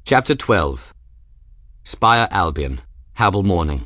Chapter 12. Spire Albion, Habel morning.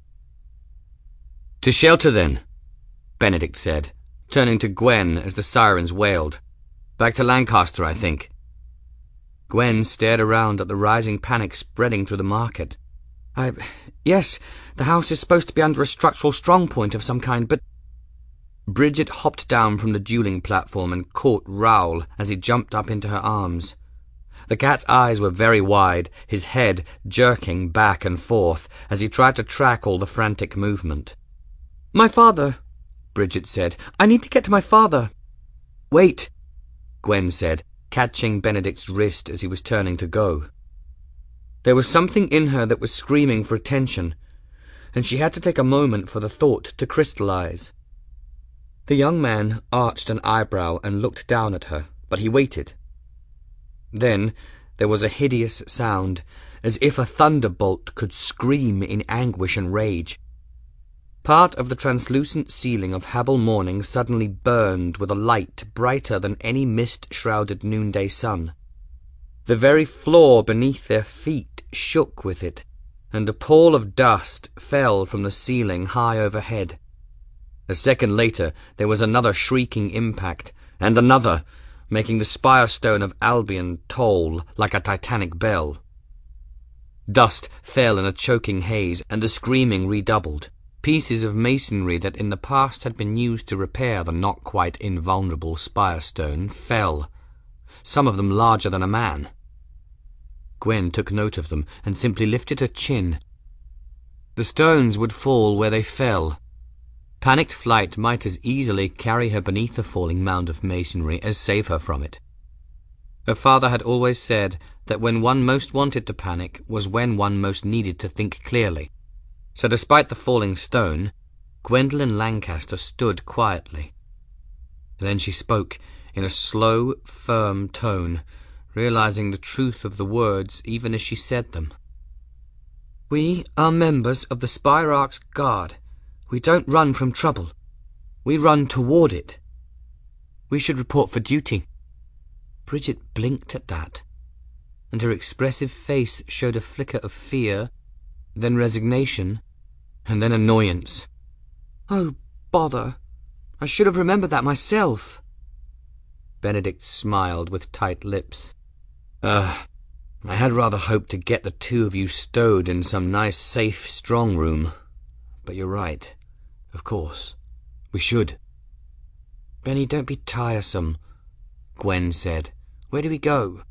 "To shelter, then," Benedict said, turning to Gwen as the sirens wailed. "Back to Lancaster, I think." Gwen stared around at the rising panic spreading through the market. Yes, the house is supposed to be under a structural strong point of some kind, but..." Bridget hopped down from the dueling platform and caught Raoul as he jumped up into her arms. The cat's eyes were very wide, his head jerking back and forth as he tried to track all the frantic movement. "My father," Bridget said. "I need to get to my father." "Wait," Gwen said, catching Benedict's wrist as he was turning to go. There was something in her that was screaming for attention, and she had to take a moment for the thought to crystallize. The young man arched an eyebrow and looked down at her, but he waited. Then there was a hideous sound, as if a thunderbolt could scream in anguish and rage. Part of the translucent ceiling of Habel morning suddenly burned with a light brighter than any mist-shrouded noonday sun. The very floor beneath their feet shook with it, and a pall of dust fell from the ceiling high overhead. A second later there was another shrieking impact, and another, making the spire stone of Albion toll like a titanic bell. Dust fell in a choking haze, and the screaming redoubled. Pieces of masonry that in the past had been used to repair the not-quite invulnerable spire stone fell, some of them larger than a man. Gwen took note of them and simply lifted her chin. The stones would fall where they fell. Panicked flight might as easily carry her beneath the falling mound of masonry as save her from it. Her father had always said that when one most wanted to panic was when one most needed to think clearly. So despite the falling stone, Gwendolen Lancaster stood quietly. Then she spoke in a slow, firm tone, realizing the truth of the words even as she said them. "We are members of the Spire Arc's Guard. We don't run from trouble. We run toward it. We should report for duty." Bridget blinked at that, and her expressive face showed a flicker of fear, then resignation, and then annoyance. "Oh, bother. I should have remembered that myself." Benedict smiled with tight lips. I had rather hoped to get the two of you stowed in some nice, safe, strong room. But you're right. Of course. We should." "Benny, don't be tiresome," Gwen said. "Where do we go?"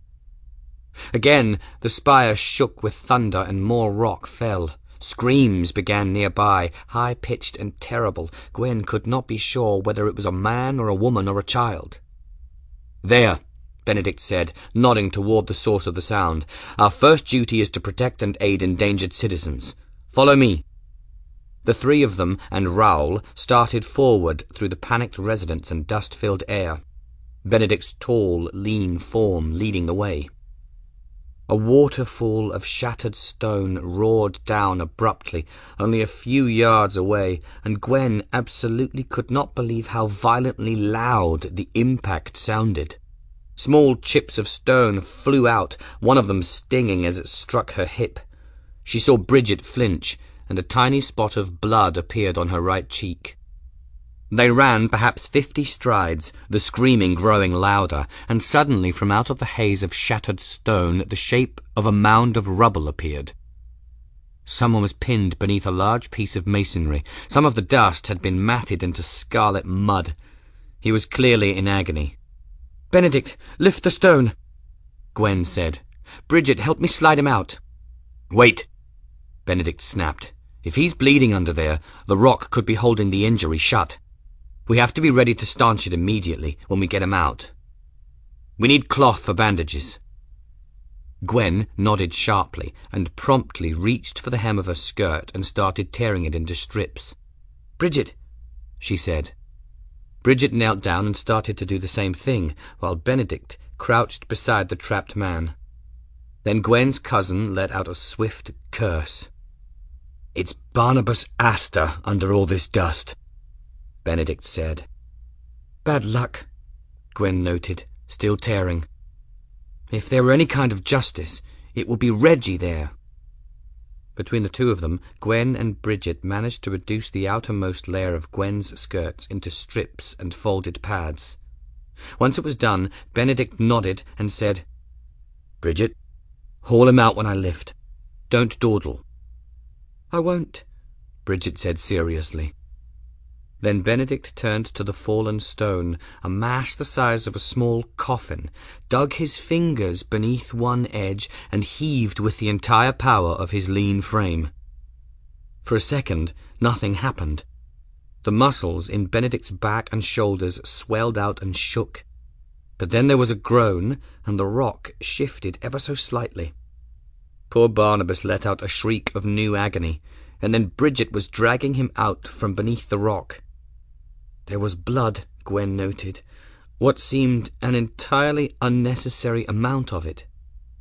Again the spire shook with thunder and more rock fell. Screams began nearby, high-pitched and terrible. Gwen could not be sure whether it was a man or a woman or a child. "There," Benedict said, nodding toward the source of the sound. "Our first duty is to protect and aid endangered citizens. Follow me." The three of them and Raoul started forward through the panicked residence and dust-filled air, Benedict's tall, lean form leading the way. A waterfall of shattered stone roared down abruptly only a few yards away, and Gwen absolutely could not believe how violently loud the impact sounded. Small chips of stone flew out, one of them stinging as it struck her hip. She saw Bridget flinch, and a tiny spot of blood appeared on her right cheek. They ran perhaps 50 strides, the screaming growing louder, and suddenly from out of the haze of shattered stone the shape of a mound of rubble appeared. Someone was pinned beneath a large piece of masonry. Some of the dust had been matted into scarlet mud. He was clearly in agony. "Benedict, lift the stone," Gwen said. "Bridget, help me slide him out." "Wait," Benedict snapped. "If he's bleeding under there, the rock could be holding the injury shut. We have to be ready to stanch it immediately when we get him out. We need cloth for bandages." Gwen nodded sharply and promptly reached for the hem of her skirt and started tearing it into strips. "Bridget," she said. Bridget knelt down and started to do the same thing, while Benedict crouched beside the trapped man. Then Gwen's cousin let out a swift curse. "It's Barnabas Astor under all this dust," Benedict said. "Bad luck," Gwen noted, still tearing. "If there were any kind of justice, It will be Reggie there. Between the two of them, Gwen and Bridget managed to reduce the outermost layer of Gwen's skirts into strips and folded pads. Once it was done, Benedict nodded and said, "Bridget, haul him out when I lift. Don't dawdle." "I won't," Bridget said seriously. Then Benedict turned to the fallen stone, a mass the size of a small coffin, dug his fingers beneath one edge, and heaved with the entire power of his lean frame. For a second, nothing happened. The muscles in Benedict's back and shoulders swelled out and shook. But then there was a groan, and the rock shifted ever so slightly. Poor Barnabas let out a shriek of new agony, and then Bridget was dragging him out from beneath the rock. There was blood, Gwen noted, what seemed an entirely unnecessary amount of it.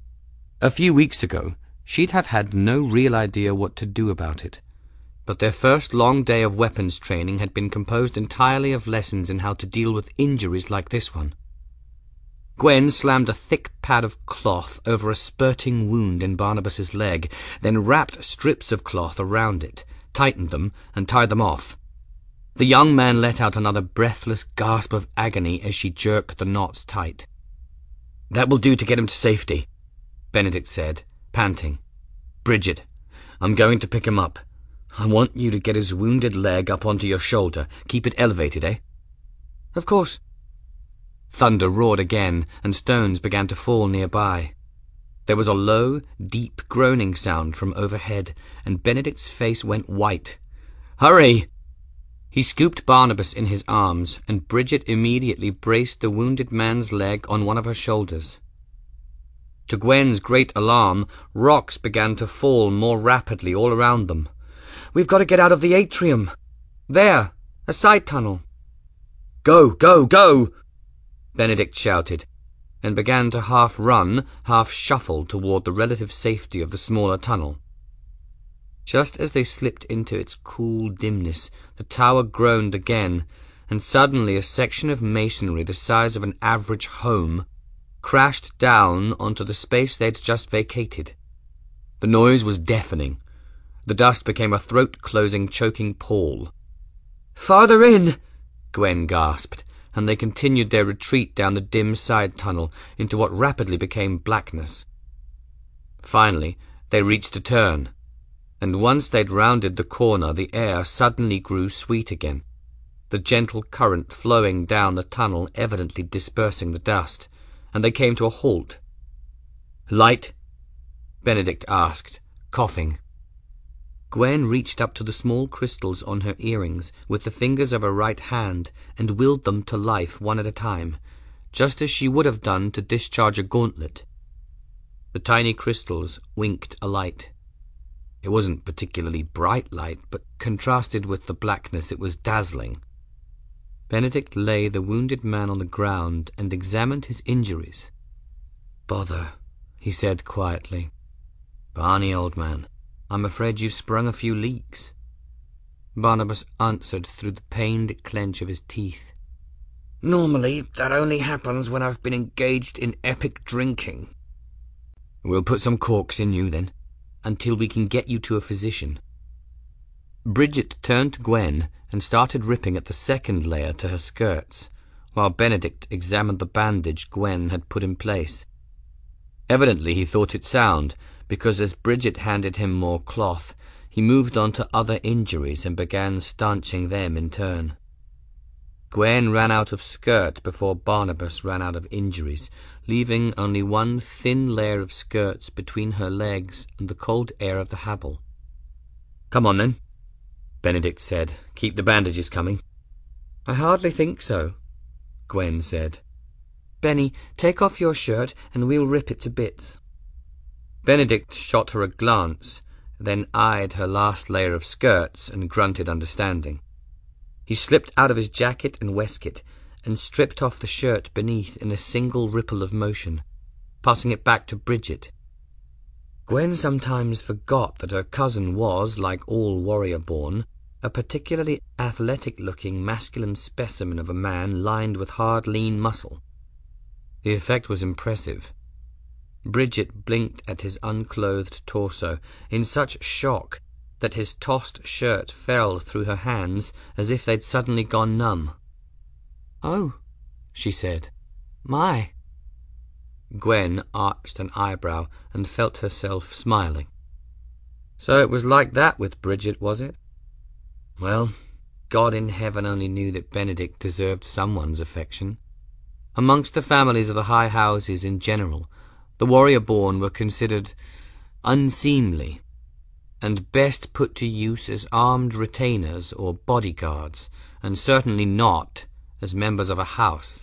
A few weeks ago, she'd have had no real idea what to do about it, but their first long day of weapons training had been composed entirely of lessons in how to deal with injuries like this one. Gwen slammed a thick pad of cloth over a spurting wound in Barnabas's leg, then wrapped strips of cloth around it, tightened them, and tied them off. The young man let out another breathless gasp of agony as she jerked the knots tight. "That will do to get him to safety," Benedict said, panting. "Bridget, I'm going to pick him up. I want you to get his wounded leg up onto your shoulder. Keep it elevated, eh?" "Of course." Thunder roared again, and stones began to fall nearby. There was a low, deep groaning sound from overhead, and Benedict's face went white. "Hurry!" He scooped Barnabas in his arms, and Bridget immediately braced the wounded man's leg on one of her shoulders. To Gwen's great alarm, rocks began to fall more rapidly all around them. "We've got to get out of the atrium. There, a side tunnel." "Go, go, go!" Benedict shouted, and began to half run, half shuffle toward the relative safety of the smaller tunnel. Just as they slipped into its cool dimness, the tower groaned again, and suddenly a section of masonry the size of an average home crashed down onto the space they'd just vacated. The noise was deafening. The dust became a throat-closing, choking pall. "Farther in!" Gwen gasped, and they continued their retreat down the dim side tunnel into what rapidly became blackness. Finally, they reached a turn, and once they'd rounded the corner, the air suddenly grew sweet again, the gentle current flowing down the tunnel evidently dispersing the dust, and they came to a halt. "Light?" Benedict asked, coughing. Gwen reached up to the small crystals on her earrings with the fingers of her right hand and willed them to life one at a time, just as she would have done to discharge a gauntlet. The tiny crystals winked a light. It wasn't particularly bright light, but contrasted with the blackness it was dazzling. Benedict lay the wounded man on the ground and examined his injuries. "Bother," he said quietly. "Barney, old man, I'm afraid you've sprung a few leaks." Barnabas answered through the pained clench of his teeth. "Normally, that only happens when I've been engaged in epic drinking." "We'll put some corks in you, then, until we can get you to a physician." Bridget turned to Gwen and started ripping at the second layer to her skirts, while Benedict examined the bandage Gwen had put in place. Evidently he thought it sound, because as Bridget handed him more cloth, he moved on to other injuries and began stanching them in turn. Gwen ran out of skirt before Barnabas ran out of injuries, leaving only one thin layer of skirts between her legs and the cold air of the Habel. "Come on, then," Benedict said. "Keep the bandages coming." "I hardly think so," Gwen said. "Benny, take off your shirt and we'll rip it to bits." Benedict shot her a glance, then eyed her last layer of skirts and grunted understanding. He slipped out of his jacket and waistcoat and stripped off the shirt beneath in a single ripple of motion, passing it back to Bridget. Gwen sometimes forgot that her cousin was, like all warrior-born, a particularly athletic-looking masculine specimen of a man lined with hard, lean muscle. The effect was impressive. Bridget blinked at his unclothed torso in such shock that his tossed shirt fell through her hands as if they'd suddenly gone numb. "Oh," she said. "My." Gwen arched an eyebrow and felt herself smiling. So it was like that with Bridget, was it? Well, God in heaven only knew that Benedict deserved someone's affection. Amongst the families of the high houses in general, the warrior-born were considered unseemly, and best put to use as armed retainers or bodyguards, and certainly not as members of a house.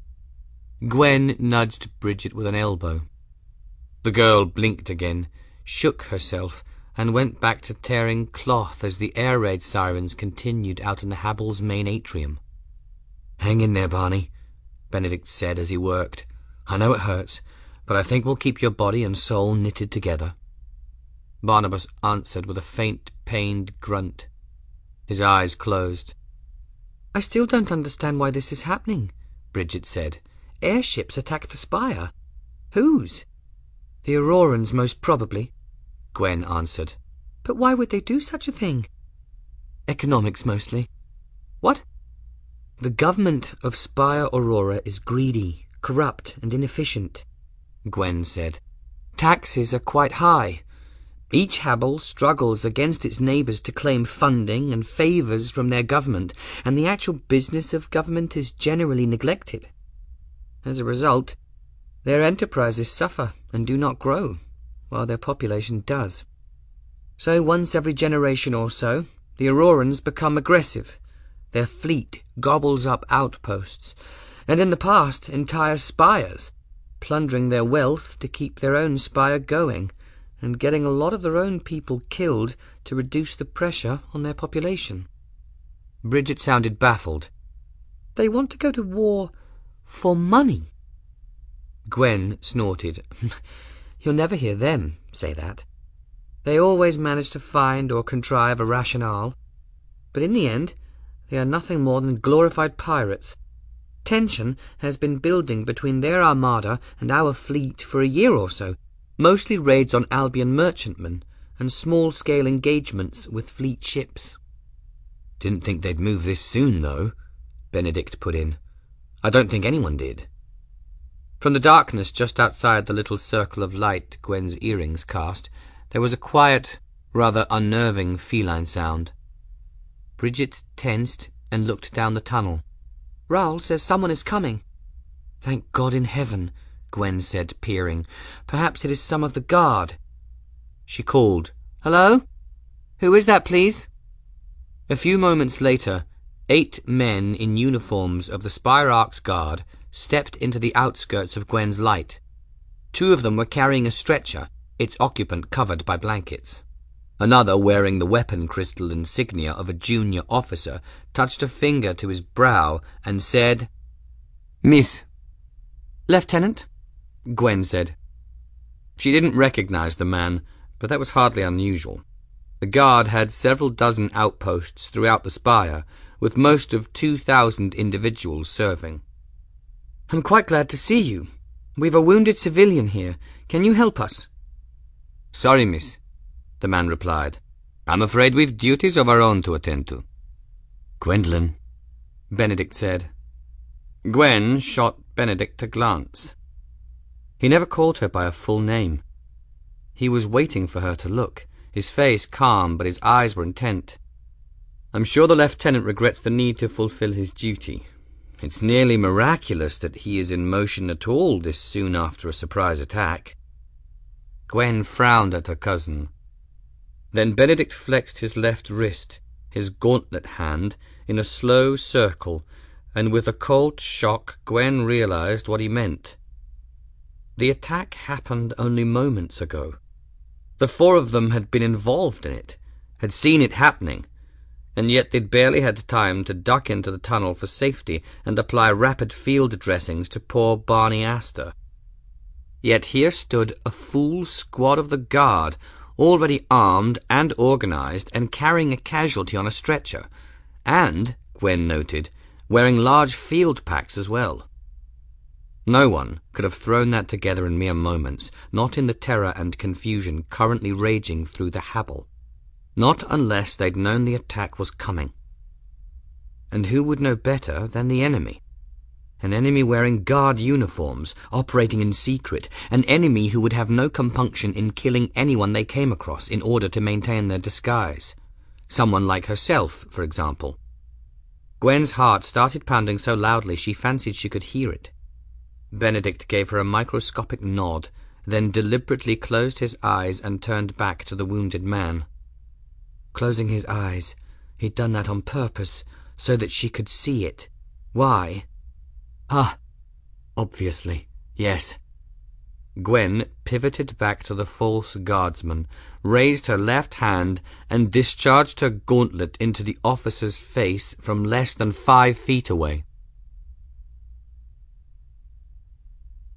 Gwen nudged Bridget with an elbow. The girl blinked again, shook herself, and went back to tearing cloth as the air raid sirens continued out in the Habble's main atrium. "Hang in there, Barney," Benedict said as he worked. "I know it hurts, but I think we'll keep your body and soul knitted together." Barnabas answered with a faint, pained grunt. His eyes closed. "I still don't understand why this is happening," Bridget said. "Airships attacked the spire. Whose?" "The Aurorans, most probably," Gwen answered. "But why would they do such a thing?" "Economics, mostly." "What?" "The government of Spire Aurora is greedy, corrupt, and inefficient," Gwen said. "Taxes are quite high. Each Habble struggles against its neighbours to claim funding and favours from their government, and the actual business of government is generally neglected. As a result, their enterprises suffer and do not grow, while their population does. So once every generation or so, the Aurorans become aggressive. Their fleet gobbles up outposts, and in the past entire spires, plundering their wealth to keep their own spire going, and getting a lot of their own people killed to reduce the pressure on their population." Bridget sounded baffled. "They want to go to war for money?" Gwen snorted. "You'll never hear them say that. They always manage to find or contrive a rationale, but in the end they are nothing more than glorified pirates. Tension has been building between their armada and our fleet for a year or so, mostly raids on Albion merchantmen and small-scale engagements with fleet ships." "Didn't think they'd move this soon, though," Benedict put in. "I don't think anyone did." From the darkness just outside the little circle of light Gwen's earrings cast, there was a quiet, rather unnerving feline sound. Bridget tensed and looked down the tunnel. "Raoul says someone is coming." "Thank God in heaven," Gwen said, peering. "Perhaps it is some of the guard." She called, "Hello? Who is that, please?" A few moments later, 8 men in uniforms of the Spire Arcs Guard stepped into the outskirts of Gwen's light. 2 of them were carrying a stretcher, its occupant covered by blankets. Another, wearing the weapon crystal insignia of a junior officer, touched a finger to his brow and said, "Miss." "Lieutenant?" Gwen said. She didn't recognize the man, but that was hardly unusual. The guard had several dozen outposts throughout the spire, with most of 2,000 individuals serving. "I'm quite glad to see you. We've a wounded civilian here. Can you help us?" "Sorry, miss," the man replied. "I'm afraid we've duties of our own to attend to." "Gwendolyn," Benedict said. Gwen shot Benedict a glance. He never called her by a full name. He was waiting for her to look, his face calm, but his eyes were intent. "I'm sure the lieutenant regrets the need to fulfill his duty. It's nearly miraculous that he is in motion at all this soon after a surprise attack." Gwen frowned at her cousin. Then Benedict flexed his left wrist, his gauntlet hand, in a slow circle, and with a cold shock Gwen realized what he meant. The attack happened only moments ago. The 4 of them had been involved in it, had seen it happening, and yet they'd barely had time to duck into the tunnel for safety and apply rapid field dressings to poor Barney Astor. Yet here stood a full squad of the guard, already armed and organized and carrying a casualty on a stretcher, and, Gwen noted, wearing large field packs as well. No one could have thrown that together in mere moments, not in the terror and confusion currently raging through the Habel. Not unless they'd known the attack was coming. And who would know better than the enemy? An enemy wearing guard uniforms, operating in secret, an enemy who would have no compunction in killing anyone they came across in order to maintain their disguise. Someone like herself, for example. Gwen's heart started pounding so loudly she fancied she could hear it. Benedict gave her a microscopic nod, then deliberately closed his eyes and turned back to the wounded man. Closing his eyes, he'd done that on purpose, so that she could see it. Why? Obviously, yes. Gwen pivoted back to the false guardsman, raised her left hand, and discharged her gauntlet into the officer's face from less than 5 feet away.